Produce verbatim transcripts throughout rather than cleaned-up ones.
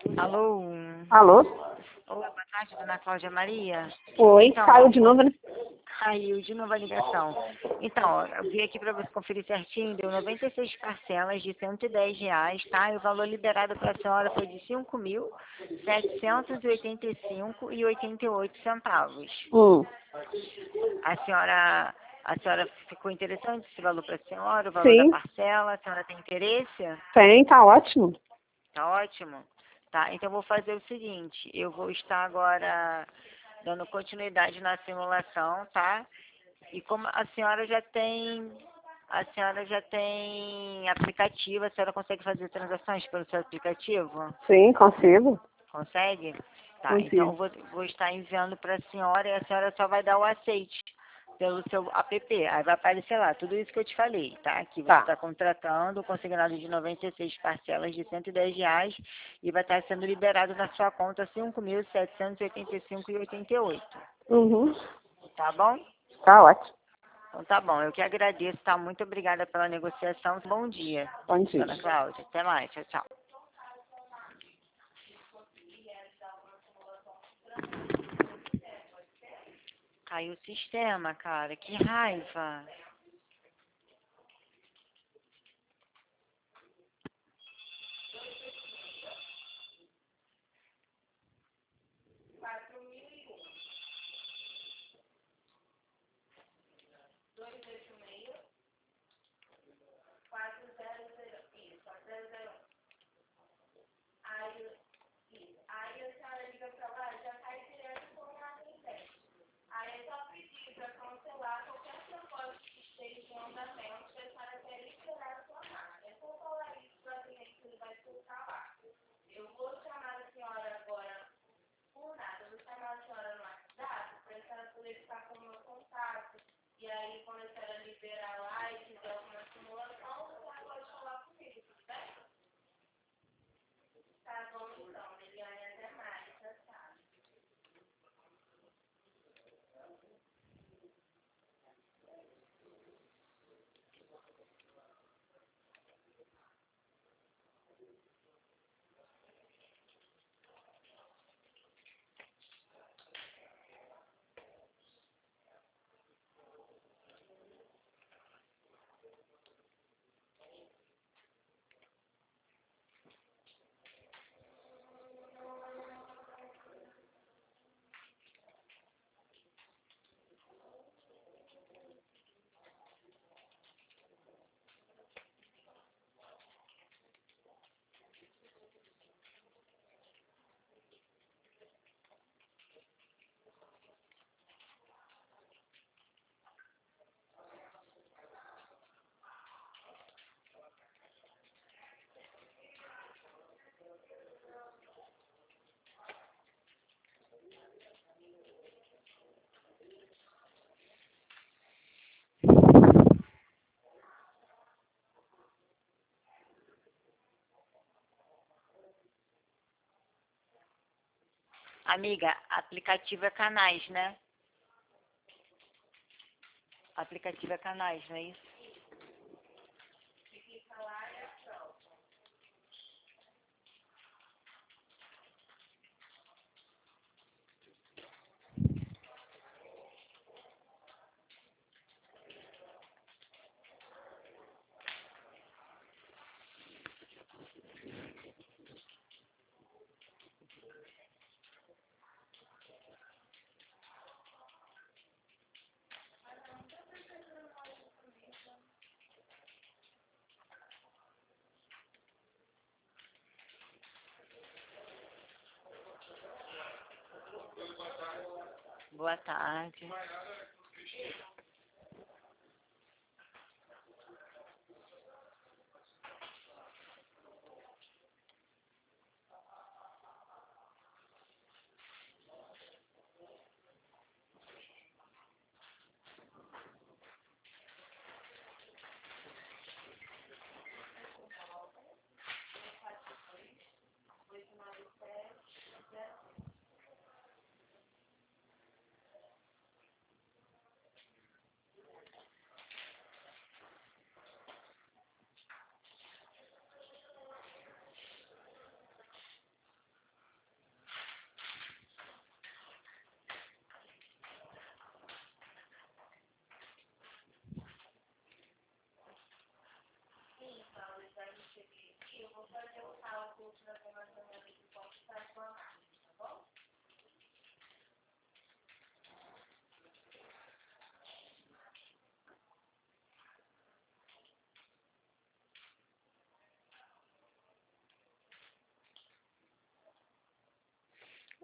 Alô? Alô? Oi, boa tarde, dona Cláudia Maria. Oi, Então, caiu de novo, né? caiu de novo a ligação. Então, ó, eu vim aqui para você conferir certinho, deu noventa e seis parcelas de cento e dez reais, tá? E o valor liberado para a senhora foi de cinco mil setecentos e oitenta e cinco reais e oitenta e oito centavos. Hum, A senhora, a senhora ficou interessante esse valor para a senhora, o valor da sim, parcela? A senhora tem interesse? tem, tá ótimo. Tá ótimo? Tá, então eu vou fazer o seguinte, eu vou estar agora dando continuidade na simulação, tá? E como a senhora já tem, a senhora já tem aplicativo, a senhora consegue fazer transações pelo seu aplicativo? Sim, consigo. Consegue? Tá, então eu Consigo. vou, vou estar enviando para a senhora e a senhora só vai dar o aceite pelo seu app. Aí vai aparecer lá tudo isso que eu te falei, tá? Que você Tá. está contratando, consignado de noventa e seis parcelas de cento e dez reais e vai estar sendo liberado na sua conta cinco mil setecentos e oitenta e cinco reais e oitenta e oito. Uhum. Tá bom? Tá ótimo. Então tá bom, eu que agradeço, tá? Muito obrigada pela negociação. Bom dia, Bom dia. dona Cláudia. Até mais, tchau, tchau. Caiu o sistema, cara. Que raiva. Amiga, aplicativo é canais, né? Aplicativo é canais, não é isso? Boa tarde.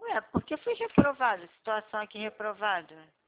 Ué, por que fui reprovado? Situação aqui reprovada.